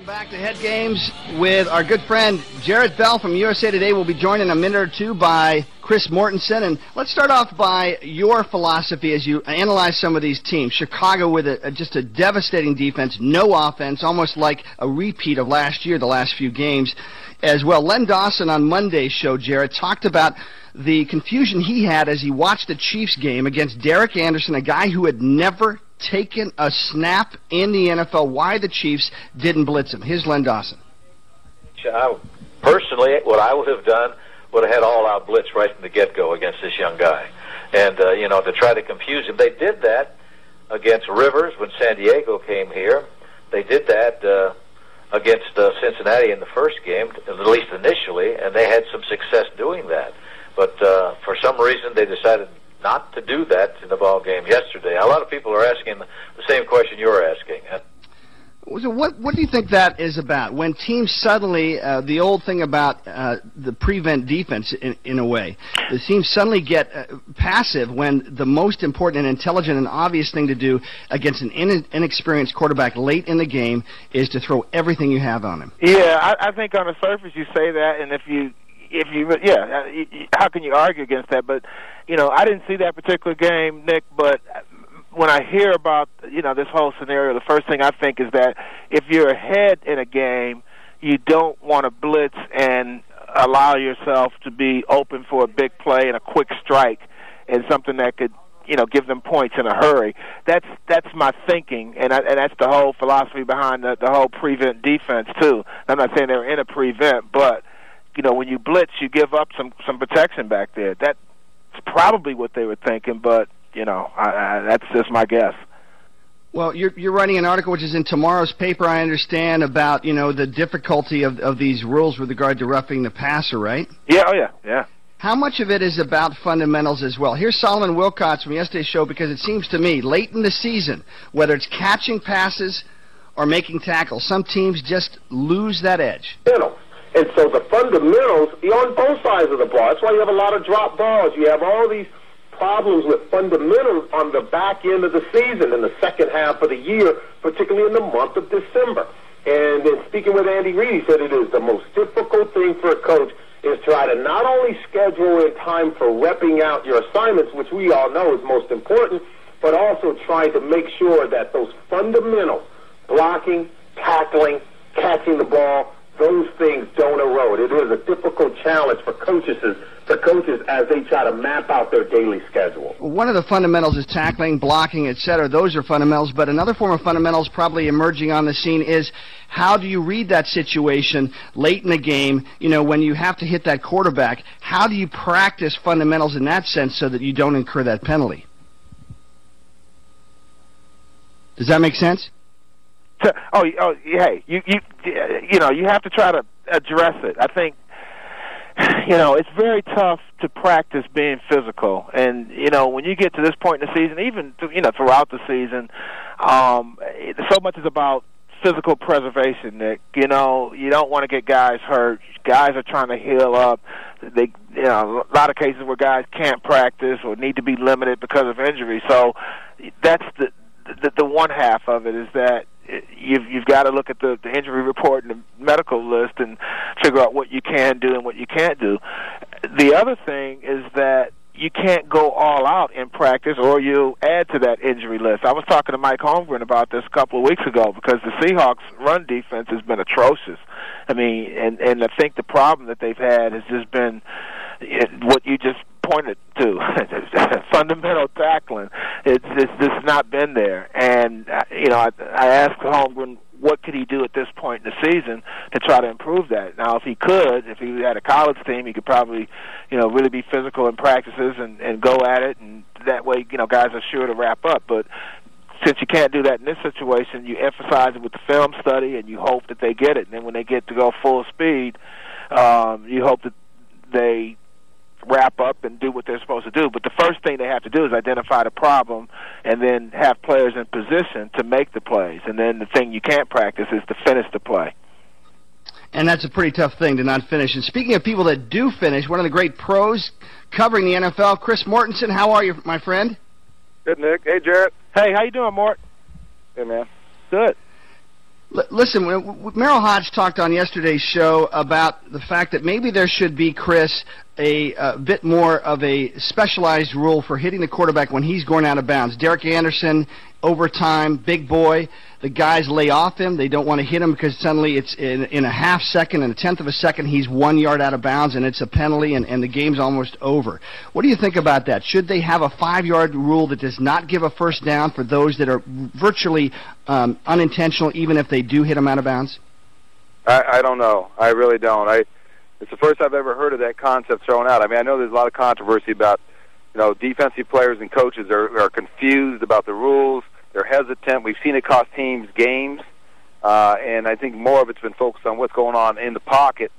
Back to Head Games with our good friend Jarrett Bell from USA Today. We'll be joined in a minute or two by Chris Mortensen. And let's start off by your philosophy as you analyze some of these teams. Chicago with just a devastating defense, no offense, almost like a repeat of last year, the last few games as well. Len Dawson on Monday's show, Jarrett, talked about the confusion he had as he watched the Chiefs game against Derek Anderson, a guy who had never taken a snap in the NFL, why the Chiefs didn't blitz him. Here's Len Dawson. Personally, what I would have done would have had all-out blitz right from the get-go against this young guy. And, to try to confuse him. They did that against Rivers when San Diego came here. They did that against Cincinnati in the first game, at least initially, and they had some success doing that. But for some reason, they decided not to do that in the ball game yesterday. A lot of people are asking the same question you're asking. So what do you think that is about? When teams suddenly, the old thing about the prevent defense in a way, the teams suddenly get passive when the most important and intelligent and obvious thing to do against an inexperienced quarterback late in the game is to throw everything you have on him. Yeah, I think on the surface you say that, and how can you argue against that? But, I didn't see that particular game, Nick, but when I hear about, this whole scenario, the first thing I think is that if you're ahead in a game, you don't want to blitz and allow yourself to be open for a big play and a quick strike and something that could, give them points in a hurry. That's my thinking, and that's the whole philosophy behind the whole prevent defense, too. I'm not saying they're in a prevent, but when you blitz, you give up some protection back there. That's probably what they were thinking, but, that's just my guess. Well, you're writing an article which is in tomorrow's paper, I understand, about, the difficulty of these rules with regard to roughing the passer, right? Yeah, yeah. How much of it is about fundamentals as well? Here's Solomon Wilcots from yesterday's show, because it seems to me, late in the season, whether it's catching passes or making tackles, some teams just lose that edge. And so the fundamentals, on both sides of the ball. That's why you have a lot of drop balls. You have all these problems with fundamentals on the back end of the season, in the second half of the year, particularly in the month of December. And then speaking with Andy Reid, he said it is the most difficult thing for a coach is try to not only schedule in time for repping out your assignments, which we all know is most important, but also trying to make sure that those fundamentals, blocking, tackling, catching the ball, those things don't erode. It is a difficult challenge for coaches as they try to map out their daily schedule. One of the fundamentals is tackling, blocking, etc. Those are fundamentals, but another form of fundamentals probably emerging on the scene is how do you read that situation late in the game, when you have to hit that quarterback? How do you practice fundamentals in that sense so that you don't incur that penalty? Does that make sense? Hey, you have to try to address it. I think, it's very tough to practice being physical. And, when you get to this point in the season, even, throughout the season, so much is about physical preservation, Nick. You don't want to get guys hurt. Guys are trying to heal up. A lot of cases where guys can't practice or need to be limited because of injury. So that's the one half of it, is that you've got to look at the injury report and the medical list and figure out what you can do and what you can't do. The other thing is that you can't go all out in practice or you add to that injury list. I was talking to Mike Holmgren about this a couple of weeks ago because the Seahawks' run defense has been atrocious. I mean, and I think the problem that they've had has just been what you just pointed to, fundamental tackling. It's just not been there. And, I asked Holmgren what could he do at this point in the season to try to improve that. Now, if he had a college team, he could probably, really be physical in practices and go at it, and that way, guys are sure to wrap up. But since you can't do that in this situation, you emphasize it with the film study, and you hope that they get it. And then when they get to go full speed, you hope that they wrap up and do what they're supposed to do. But the first thing they have to do is identify the problem and then have players in position to make the plays. And then the thing you can't practice is to finish the play. And that's a pretty tough thing to not finish. And speaking of people that do finish, one of the great pros covering the NFL, Chris Mortensen. How are you, my friend? Good, Nick. Hey, Jarrett. Hey, how you doing, Mort? Hey, man. Good. Listen, Merrill Hodge talked on yesterday's show about the fact that maybe there should be, Chris, a bit more of a specialized rule for hitting the quarterback when he's going out of bounds. Derek Anderson, overtime, big boy. The guys lay off him. They don't want to hit him because suddenly it's in a half second, in a tenth of a second, he's 1 yard out of bounds, and it's a penalty, and the game's almost over. What do you think about that? Should they have a 5-yard rule that does not give a first down for those that are virtually unintentional, even if they do hit them out of bounds? I don't know. I really don't. It's the first I've ever heard of that concept thrown out. I mean, I know there's a lot of controversy about, defensive players and coaches are confused about the rules. They're hesitant. We've seen it cost teams games, and I think more of it's been focused on what's going on in the pocket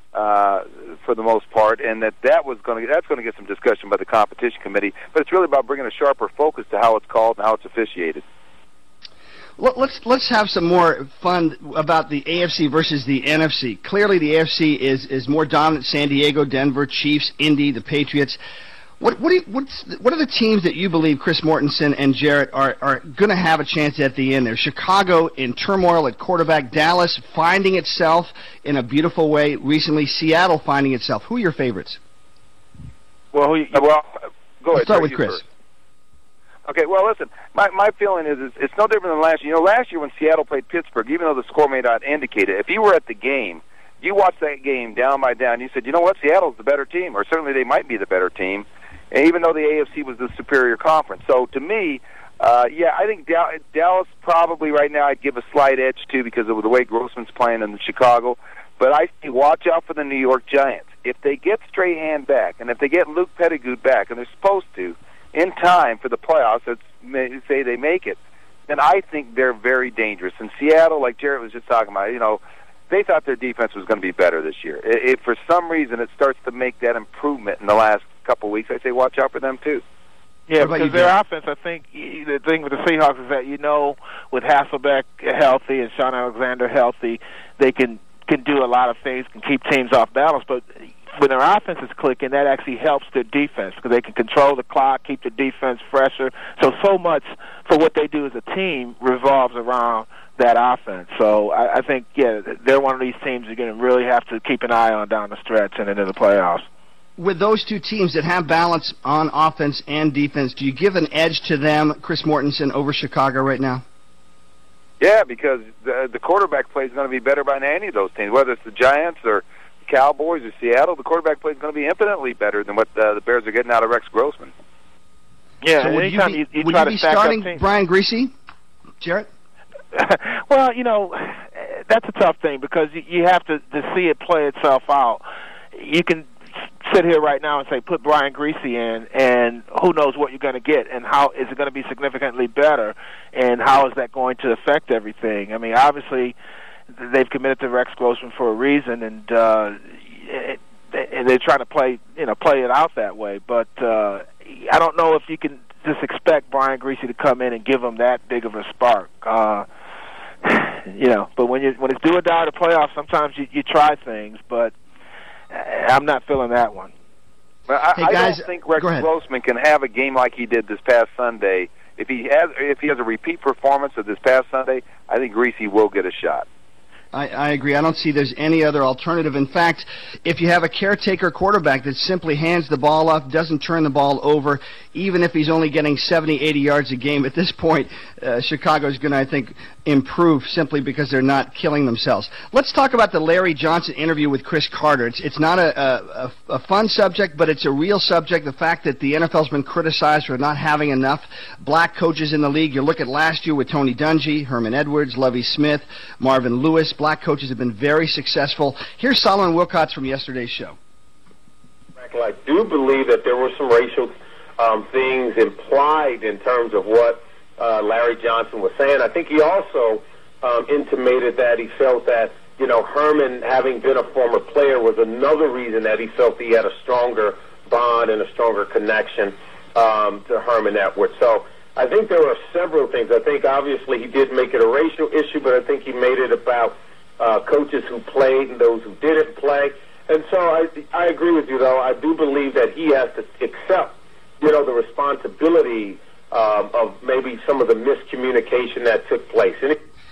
for the most part, and that's going to get some discussion by the competition committee. But it's really about bringing a sharper focus to how it's called and how it's officiated. Let's have some more fun about the AFC versus the NFC. Clearly, the AFC is more dominant. San Diego, Denver, Chiefs, Indy, the Patriots. What are the teams that you believe Chris Mortensen and Jarrett are going to have a chance at the end there? Chicago in turmoil at quarterback, Dallas finding itself in a beautiful way recently, Seattle finding itself. Who are your favorites? Well, go ahead. Let's start with Chris. First. Okay, well, listen, my feeling is it's no different than last year. Last year when Seattle played Pittsburgh, even though the score may not indicate it, if you were at the game, you watched that game down by down, you said, you know what, Seattle's the better team, or certainly they might be the better team, even though the AFC was the superior conference. So to me, I think Dallas probably right now I'd give a slight edge to because of the way Grossman's playing in Chicago. But I say watch out for the New York Giants. If they get Strahan back, and if they get Luke Pettigrew back, and they're supposed to, in time for the playoffs, let's say they make it, then I think they're very dangerous. And Seattle, like Jarrett was just talking about, they thought their defense was going to be better this year. If for some reason it starts to make that improvement in the last couple of weeks, I say watch out for them too. Yeah, because their offense, I think the thing with the Seahawks is that with Hasselbeck healthy and Sean Alexander healthy, they can do a lot of things, can keep teams off balance. But when their offense is clicking, that actually helps their defense because they can control the clock, keep the defense fresher. So much for what they do as a team revolves around that offense. So I think, they're one of these teams you're going to really have to keep an eye on down the stretch and into the playoffs. With those two teams that have balance on offense and defense, do you give an edge to them, Chris Mortensen, over Chicago right now? Yeah, because the quarterback play is going to be better by any of those teams, whether it's the Giants or the Cowboys or Seattle. The quarterback play is going to be infinitely better than what the Bears are getting out of Rex Grossman. Yeah, so would you be starting Brian Griese, Jarrett? Well, that's a tough thing because you have to see it play itself out. You can sit here right now and say put Brian Griese in, and who knows what you're going to get, and how is it going to be significantly better, and how is that going to affect everything? I mean, obviously they've committed to Rex Grossman for a reason, and they're trying to play it out that way. But I don't know if you can just expect Brian Griese to come in and give them that big of a spark. But when it's do or die to playoffs, sometimes you try things, but I'm not feeling that one. Well, I don't think Rex Grossman can have a game like he did this past Sunday. If he has a repeat performance of this past Sunday, I think Griese will get a shot. I agree. I don't see there's any other alternative. In fact, if you have a caretaker quarterback that simply hands the ball off, doesn't turn the ball over, even if he's only getting 70, 80 yards a game, at this point, Chicago's going to, I think, improve simply because they're not killing themselves. Let's talk about the Larry Johnson interview with Chris Carter. It's not a fun subject, but it's a real subject, the fact that the NFL's been criticized for not having enough black coaches in the league. You look at last year with Tony Dungy, Herman Edwards, Lovie Smith, Marvin Lewis. Black coaches have been very successful. Here's Solomon Wilcots from yesterday's show. I do believe that there were some racial things implied in terms of what Larry Johnson was saying. I think he also intimated that he felt that, Herman, having been a former player, was another reason that he felt he had a stronger bond and a stronger connection to Herman Edwards. So I think there were several things. I think obviously he did make it a racial issue, but I think he made it about coaches who played and those who didn't play. And so I agree with you, though. I do believe that he has to accept, the responsibility of maybe some of the miscommunication that took place. And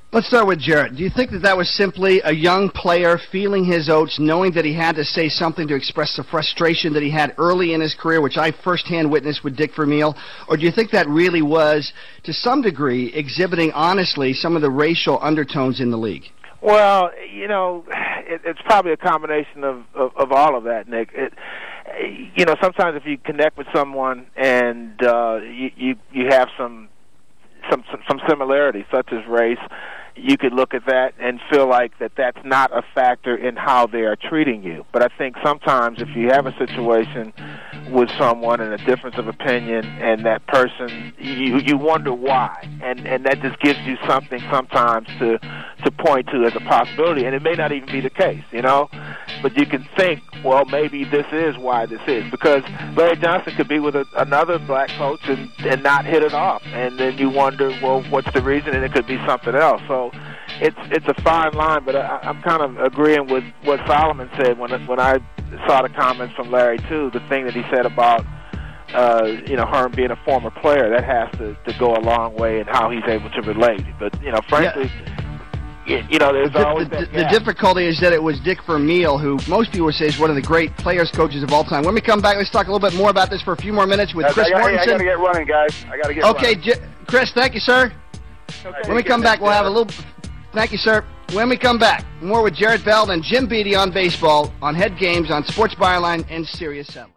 Let's start with Jarrett. Do you think that was simply a young player feeling his oats, knowing that he had to say something to express the frustration that he had early in his career, which I firsthand witnessed with Dick Vermeil? Or do you think that really was, to some degree, exhibiting honestly some of the racial undertones in the league? Well, it's probably a combination of all of that, Nick. Sometimes if you connect with someone and you have some similarities, such as race, you could look at that and feel like that's not a factor in how they are treating you. But I think sometimes if you have a situation with someone and a difference of opinion and that person, you wonder why. And that just gives you something sometimes to point to as a possibility. And it may not even be the case, But you can think, well, maybe this is why this is. Because Larry Johnson could be with another black coach and not hit it off. And then you wonder, well, what's the reason? And it could be something else. So it's a fine line, but I'm kind of agreeing with what Solomon said when I saw the comments from Larry, too. The thing that he said about, Herm being a former player, that has to go a long way in how he's able to relate. But, frankly... Yeah. There's always the difficulty is that it was Dick Vermeil, who most people would say is one of the great players coaches of all time. When we come back, let's talk a little bit more about this for a few more minutes with Chris Mortensen. I got to get running, guys. Okay, Chris, thank you, sir. Okay. When we come back, we'll have a little... Thank you, sir. When we come back, more with Jarrett Bell and Jim Beattie on baseball, on Head Games, on Sports Byline, and Sirius Satellite.